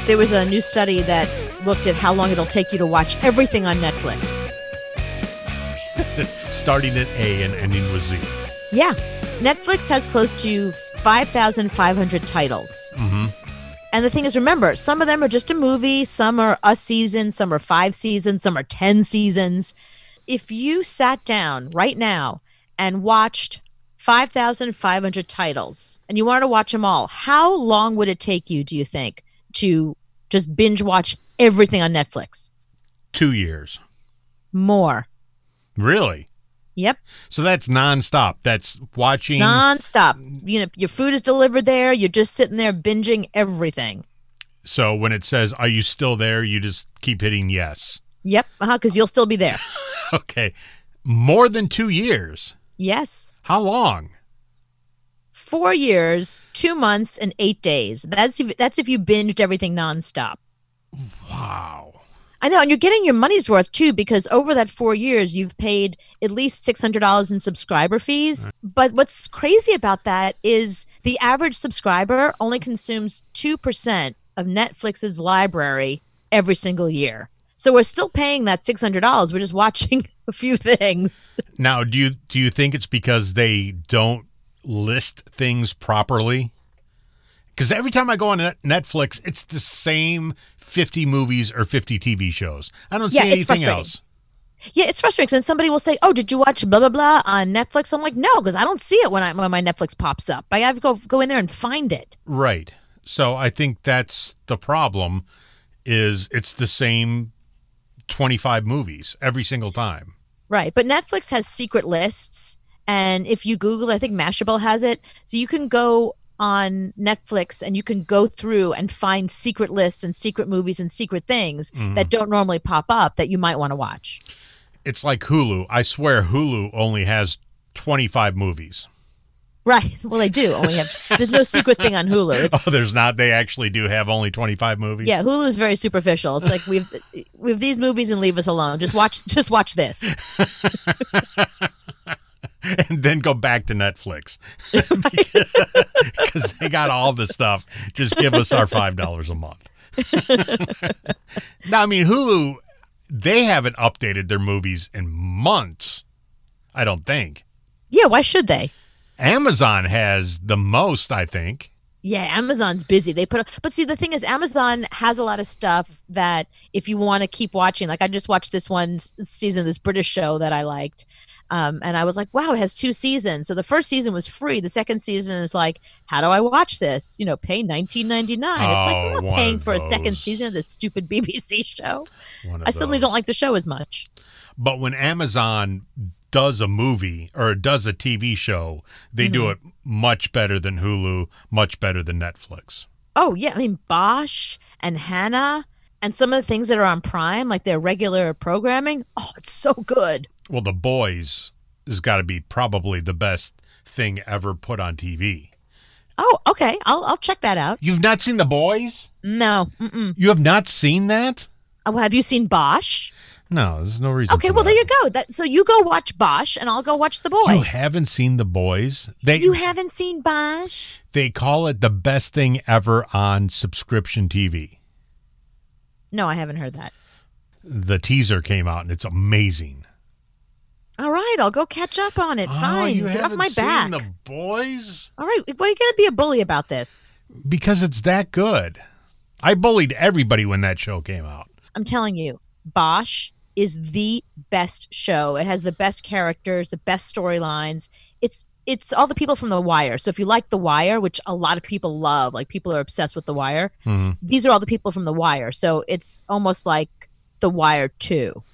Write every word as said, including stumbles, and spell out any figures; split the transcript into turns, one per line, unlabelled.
There was a new study that looked at how long it'll take you to watch everything on Netflix.
Starting at A and ending with Z.
Yeah. Netflix has close to five thousand five hundred titles.
Mm-hmm.
And the thing is, remember, some of them are just a movie, some are a season, some are five seasons, some are ten seasons. If you sat down right now and watched five thousand five hundred titles and you wanted to watch them all, how long would it take you, do you think, to just binge watch everything on Netflix?
Two years.
More.
Really?
Yep.
So that's nonstop. That's watching.
Nonstop. You know, your food is delivered there. You're just sitting there binging everything.
So when it says, "Are you still there?" you just keep hitting yes.
Yep. Uh-huh, because you'll still be there.
Okay. More than two years.
Yes.
How long?
Four years, two months, and eight days. That's if, that's if you binged everything nonstop.
Wow.
I know, and you're getting your money's worth, too, because over that four years, you've paid at least six hundred dollars in subscriber fees. But what's crazy about that is the average subscriber only consumes two percent of Netflix's library every single year. So we're still paying that six hundred dollars. We're just watching a few things.
Now, do you do you think it's because they don't list things properly? Because every time I go on Netflix, it's the same fifty movies or fifty T V shows. I don't
Yeah,
see
it's
anything
frustrating.
else.
Yeah, it's frustrating. And somebody will say, "Oh, did you watch blah blah blah on Netflix?" I'm like, "No, because I don't see it when I when my Netflix pops up. I have to go go in there and find it."
Right. So I think that's the problem. Is it's the same twenty-five movies every single time.
Right, but Netflix has secret lists, and if you Google, I think Mashable has it, so you can go on Netflix and you can go through and find secret lists and secret movies and secret things mm. that don't normally pop up that you might want to watch.
It's like Hulu. I swear Hulu only has twenty-five movies.
Right. Well, they do only have. There's no secret thing on Hulu. It's,
oh, there's not. They actually do have only twenty-five movies.
Yeah, Hulu is very superficial. It's like we've we've these movies and leave us alone. Just watch. Just watch this.
And then go back to Netflix because they got all the stuff. Just give us our five dollars a month. Now, I mean, Hulu, they haven't updated their movies in months. I don't think.
Yeah, why should they?
Amazon has the most, I think.
Yeah, Amazon's busy. They put, but see, the thing is, Amazon has a lot of stuff that if you want to keep watching, like I just watched this one season of this British show that I liked, um, and I was like, wow, it has two seasons. So the first season was free. The second season is like, how do I watch this? You know, pay nineteen ninety-nine. Oh, it's like I'm not paying for a second season of this stupid B B C show. I suddenly don't like the show as much.
But when Amazon does a movie or does a T V show, they mm-hmm. do it much better than Hulu, much better than Netflix.
Oh, yeah. I mean, Bosch and Hannah and some of the things that are on Prime, like their regular programming. Oh, it's so good.
Well, The Boys has got to be probably the best thing ever put on T V.
Oh, okay. I'll I'll check that out.
You've not seen The Boys?
No. Mm-mm.
You have not seen that?
Oh, have you seen Bosch?
No, there's no reason.
Okay,
for
well,
that.
there you go. That, so you go watch Bosch, and I'll go watch The Boys.
You haven't seen The Boys? They,
you haven't seen Bosch?
They call it the best thing ever on subscription T V.
No, I haven't heard that.
The teaser came out, and it's amazing.
All right, I'll go catch up on it.
Oh,
Fine,
you
get
haven't
off my
seen
back.
The Boys?
All right, why are you going to be a bully about this?
Because it's that good. I bullied everybody when that show came out.
I'm telling you, Bosch is the best show. It has the best characters, the best storylines. It's it's all the people from The Wire. So if you like The Wire, which a lot of people love, like people are obsessed with The Wire, mm-hmm. these are all the people from The Wire. So it's almost like The Wire two.